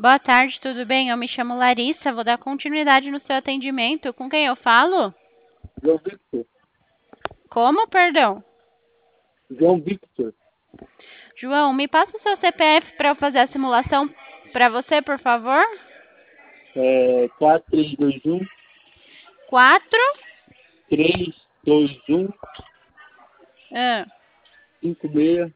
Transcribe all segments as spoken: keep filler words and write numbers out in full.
Boa tarde, tudo bem? Eu me chamo Larissa, vou dar continuidade no seu atendimento. Com quem eu falo? João Victor. Como, perdão? João Victor. João, me passa o seu C P F para eu fazer a simulação para você, por favor? É, quatro três dois um, Quatro. três dois um, Ah, cinco seis,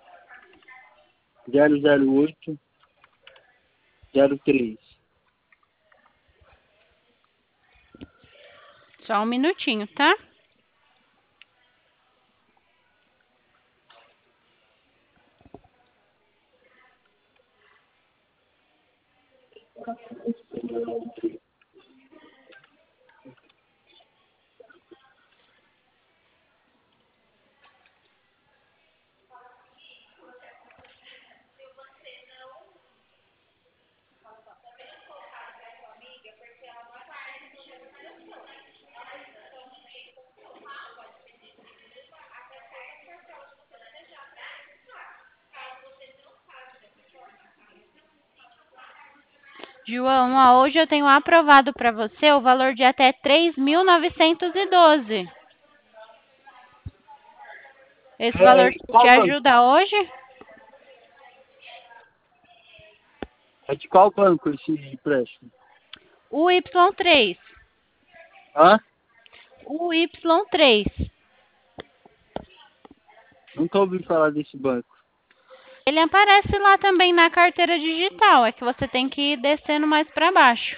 zero zero oito, zero três. só um minutinho, tá? João, ó, hoje eu tenho aprovado para você o valor de até três mil novecentos e doze. Esse valor É, de te qual banco? ajuda hoje? É de qual banco esse empréstimo? O Y três. Hã? O Y três. Nunca ouvi falar desse banco. Ele aparece lá também na carteira digital, é que você tem que ir descendo mais para baixo.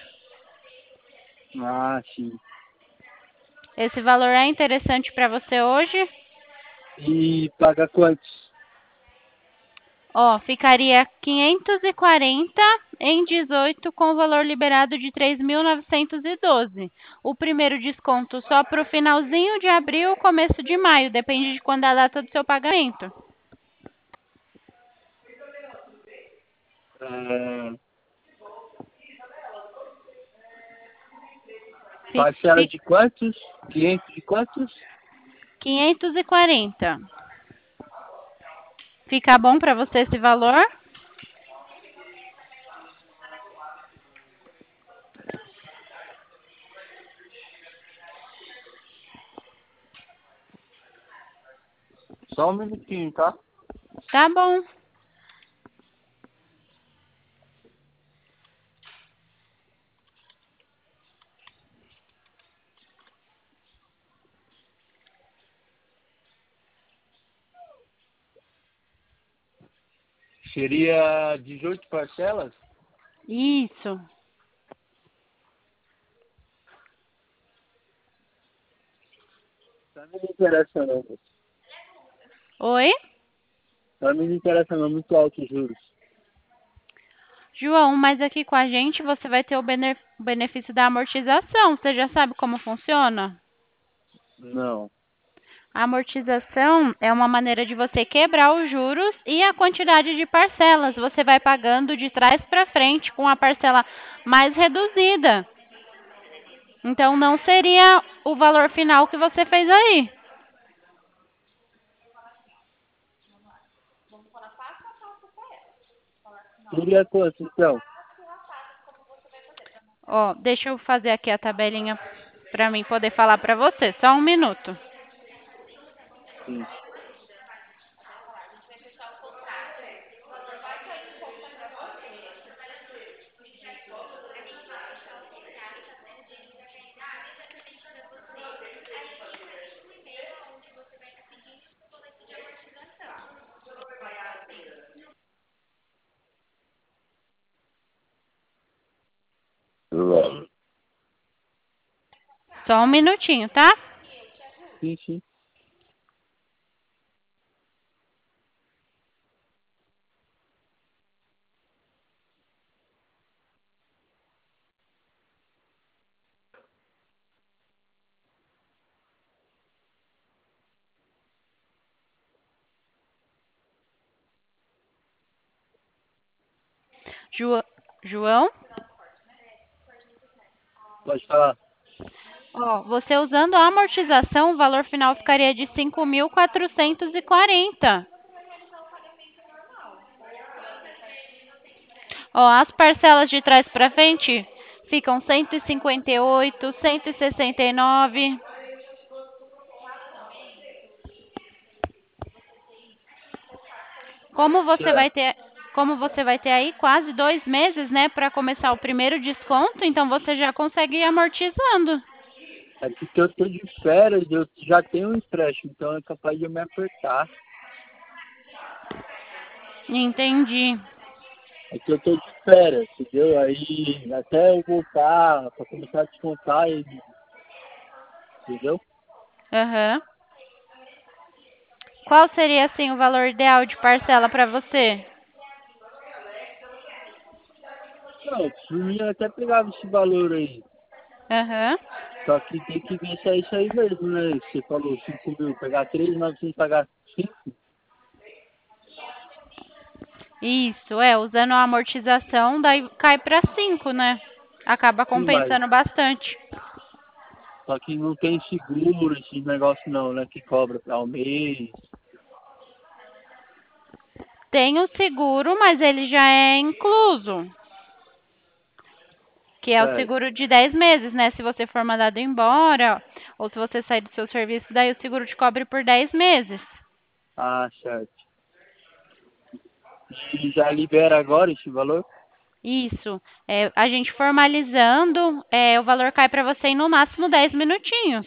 Ah, sim. Esse valor é interessante para você hoje? E paga quantos? Ó, ficaria quinhentos e quarenta em dezoito com o valor liberado de três mil novecentos e doze. O primeiro desconto só para o finalzinho de abril, começo de maio, depende de quando é a data do seu pagamento. É, Fi- parcela fi- de quantos? quinhentos de quantos? quinhentos e quarenta. Fica bom para você esse valor? Só um minutinho, tá? Tá bom. Seria dezoito parcelas? Isso. Pra mim não interessa não. Oi? Pra mim não interessa não, muito alto os juros. João, mas aqui com a gente você vai ter o bene- benefício da amortização. Você já sabe como funciona? Não. A amortização é uma maneira de você quebrar os juros e a quantidade de parcelas. Você vai pagando de trás para frente com a parcela mais reduzida. Então não seria o valor final que você fez aí. Seria quanto então? Ó, deixa eu fazer aqui a tabelinha para mim poder falar para você. Só um minuto. Sim. Só um minutinho, tá? Sim, sim. Jo- João? Pode falar. Ó, você usando a amortização, o valor final ficaria de cinco mil quatrocentos e quarenta. Ó, as parcelas de trás para frente ficam cento e cinquenta e oito, cento e sessenta e nove. Como você vai Certo. ter, como você vai ter aí quase dois meses, né, para começar o primeiro desconto, então você já consegue ir amortizando. É porque eu tô de férias, eu já tenho um empréstimo, então é capaz de eu me apertar. Entendi. É que eu tô de férias, entendeu? Aí até eu voltar para começar a descontar, ele- entendeu? Aham. Qual seria assim o valor ideal de parcela para você? Não, por mim eu até pegava esse valor aí. Aham. Só que tem que ver se é isso aí mesmo, né? Você falou cinco mil, pegar três mil e novecentos pagar cinco. Isso, é, usando a amortização, daí cai para cinco, né? Acaba Sim, mas compensando bastante. só que não tem seguro esse negócio não, né? Que cobra para o mês. Tem o seguro, mas ele já é incluso, que é o Certo. seguro de dez meses, né? Se você for mandado embora, ou se você sair do seu serviço, daí o seguro te cobre por dez meses. Ah, certo. E já libera agora esse valor? Isso. É, a gente formalizando, é, o valor cai para você em no máximo dez minutinhos.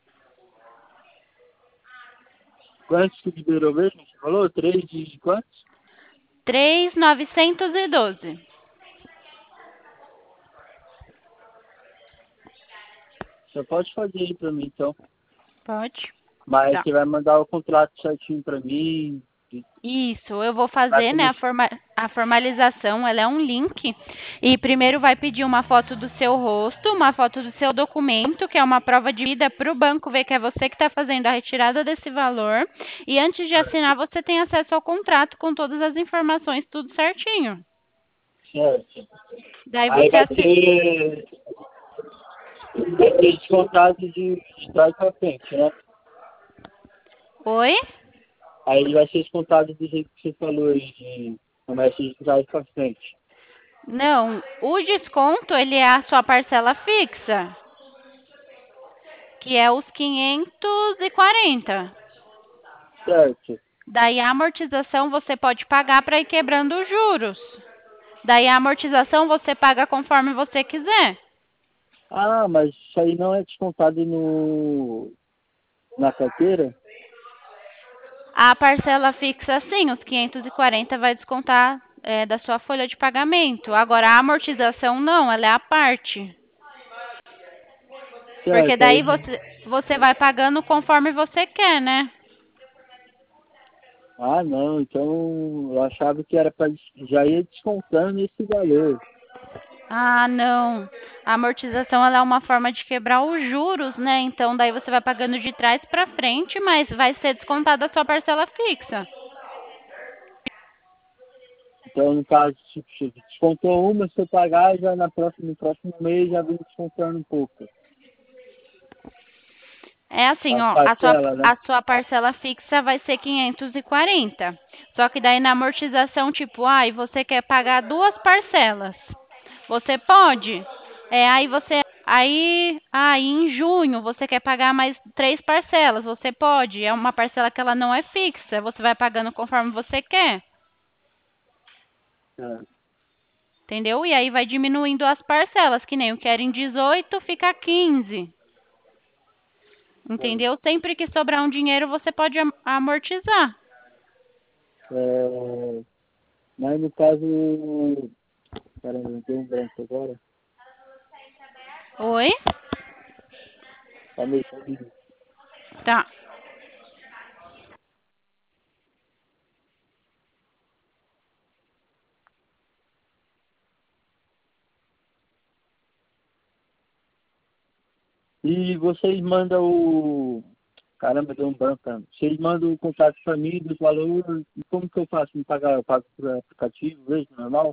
Quantos que liberou mesmo? Você falou? Três de quantos? três mil novecentos e doze. Você pode fazer aí pra mim, então. Pode? Mas Tá. você vai mandar o contrato certinho pra mim. e Isso, eu vou Vai fazer, né, a, começar. forma, a formalização, ela é um link, e primeiro vai pedir uma foto do seu rosto, uma foto do seu documento, que é uma prova de vida para o banco ver que é você que está fazendo a retirada desse valor, e antes de assinar você tem acesso ao contrato com todas as informações, tudo certinho. Certo. Daí Aí você vai assina... ter, vai ter descontado de, de trás pra frente, né? Oi? Aí vai ser descontado do jeito que você falou aí, de começa de trás pra frente. Não, o desconto, ele é a sua parcela fixa, que é os quinhentos e quarenta. Certo. Daí a amortização você pode pagar para ir quebrando os juros. Daí a amortização você paga conforme você quiser. Ah, mas isso aí não é descontado no, na carteira? A parcela fixa, sim, os quinhentos e quarenta vai descontar é, da sua folha de pagamento. Agora a amortização não, ela é a parte. Porque Certo, daí aí. você, você vai pagando conforme você quer, né? Ah, não, então eu achava que era para já ir descontando esse valor. Ah, não. A amortização ela é uma forma de quebrar os juros, né? Então daí você vai pagando de trás para frente, mas vai ser descontada a sua parcela fixa. Então, no caso, se se descontou uma, se eu pagar, já na próxima, no próximo mês já vem descontando um pouco. É assim, As ó, a sua, parcelas, né? a sua parcela fixa vai ser quinhentos e quarenta. Só que daí na amortização, tipo, ai, você quer pagar duas parcelas. Você pode. É, aí você, aí, aí em junho você quer pagar mais três parcelas. Você pode. É uma parcela que ela não é fixa. Você vai pagando conforme você quer. É, Entendeu? E aí vai diminuindo as parcelas, que nem o que era em dezoito fica quinze. é. Entendeu? Sempre que sobrar um dinheiro, você pode am- amortizar. É, mas no caso, caramba, me deu um branco agora. Oi? Tá meio corrido. Tá. E vocês mandam o. Caramba, deu um branco, cara. Vocês mandam o contato para mim dos valores. E como que eu faço? Me pagar? Eu pago por aplicativo mesmo, normal?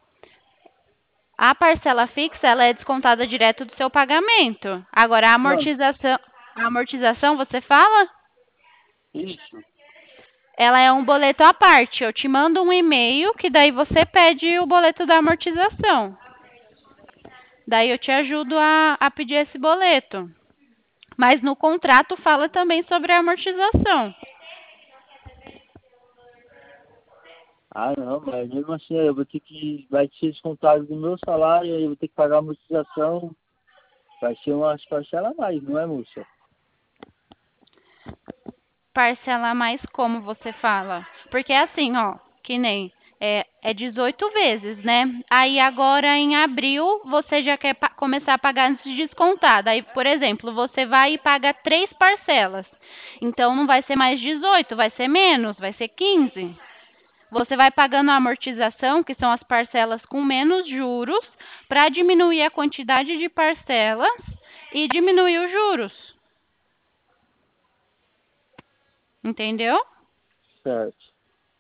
A parcela fixa, ela é descontada direto do seu pagamento. Agora, a Não, amortização, a amortização, você fala? isso. Ela é um boleto à parte. Eu te mando um e-mail que daí você pede o boleto da amortização. Daí eu te ajudo a, a pedir esse boleto. Mas no contrato fala também sobre a amortização. Ah, não, mas mesmo assim eu vou ter que. Vai ser descontado do meu salário, aí eu vou ter que pagar a amortização. Vai ser umas parcelas a mais, não é, moça? Parcelar mais como você fala? Porque é assim, ó, que nem é, é dezoito vezes, né? Aí agora em abril você já quer pa- começar a pagar antes de descontar. Daí, por exemplo, você vai e paga três parcelas. Então não vai ser mais dezoito, vai ser menos, vai ser quinze. Você vai pagando a amortização, que são as parcelas com menos juros, para diminuir a quantidade de parcelas e diminuir os juros. Entendeu? Certo.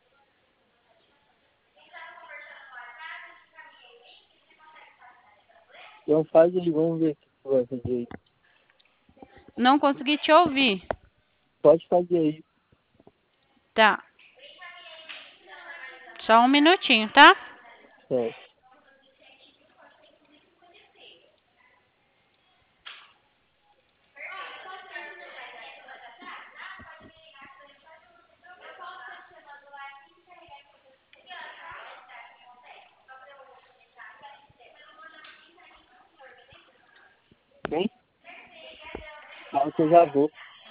Então faz aí, vamos ver o que tu vai fazer aí. Não consegui te ouvir. Pode fazer aí. Tá. Só um minutinho, tá? Certo. Bem, fala que eu já vou.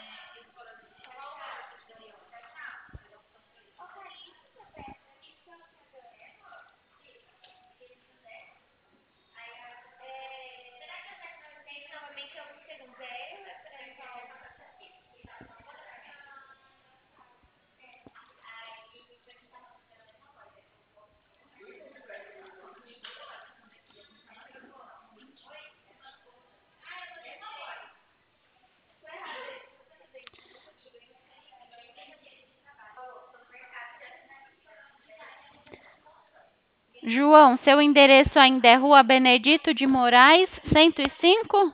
João, seu endereço ainda é Rua Benedito de Moraes, cento e cinco?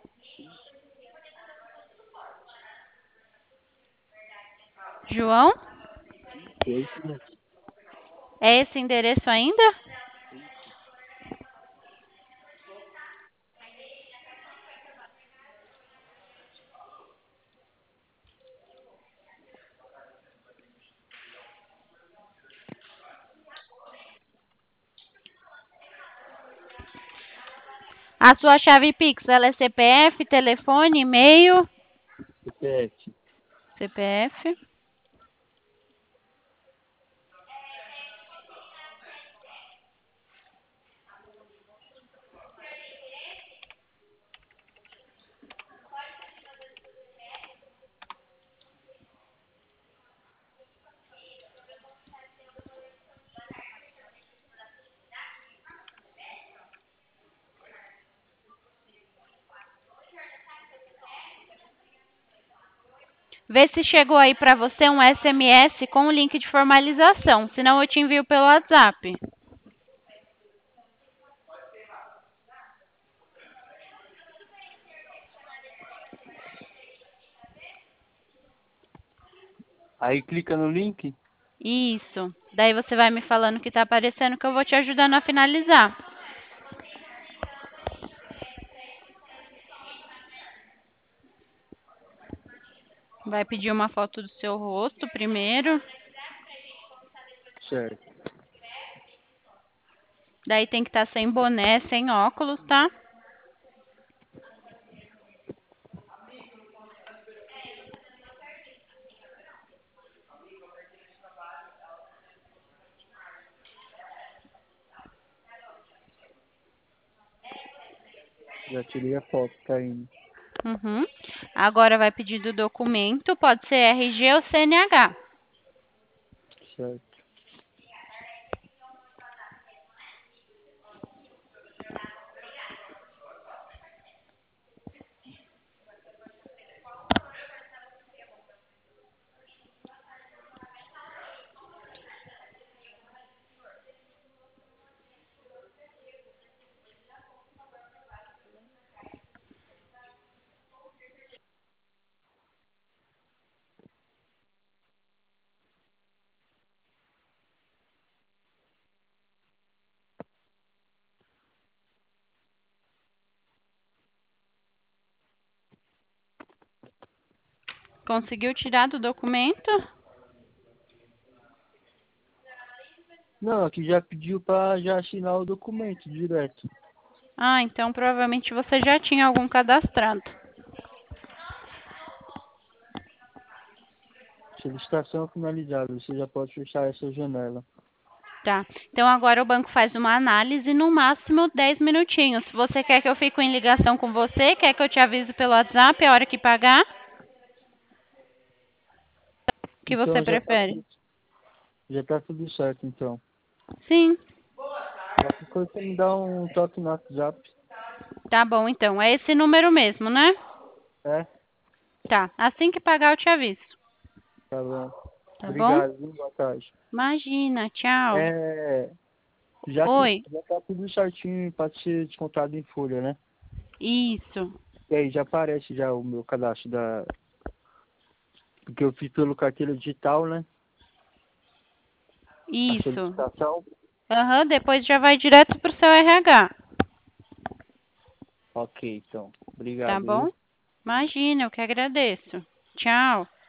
João? É isso mesmo. É esse endereço ainda? A sua chave Pix, ela é C P F, telefone, e-mail? C P F. C P F. Vê se chegou aí para você um S M S com o link de formalização. Senão eu te envio pelo WhatsApp. Aí clica no link. Isso. Daí você vai me falando o que está aparecendo que eu vou te ajudando a finalizar. Vai pedir uma foto do seu rosto primeiro. Certo. Daí tem que estar sem boné, sem óculos, tá? Já tirei a foto, tá indo. Uhum. Agora vai pedir do documento, pode ser R G ou C N H. Certo. Conseguiu tirar do documento? Não, aqui já pediu para já assinar o documento direto. Ah, então provavelmente você já tinha algum cadastrado. Solicitação finalizada, você já pode fechar essa janela. Tá. Então agora o banco faz uma análise no máximo dez minutinhos. Você quer que eu fique em ligação com você? Quer que eu te avise pelo WhatsApp a hora que pagar? O que você Então já tá, prefere? tudo- já tá tudo certo, então. Sim. Qualquer coisa você me dá um toque no WhatsApp. Tá bom, então. É esse número mesmo, né? É? Tá. Assim que pagar eu te aviso. Tá bom. Tá bom? Obrigado, viu? Boa tarde. Imagina. Tchau. É, já, que, Oi. já tá tudo certinho para ser descontado em folha, né? Isso. E aí já aparece já o meu cadastro da... Porque eu fiz pelo carteira digital, né? A Isso. solicitação. Aham, depois já vai direto pro seu R H. Ok, então. Tá Obrigado, viu? bom? Imagina, eu que agradeço. Tchau.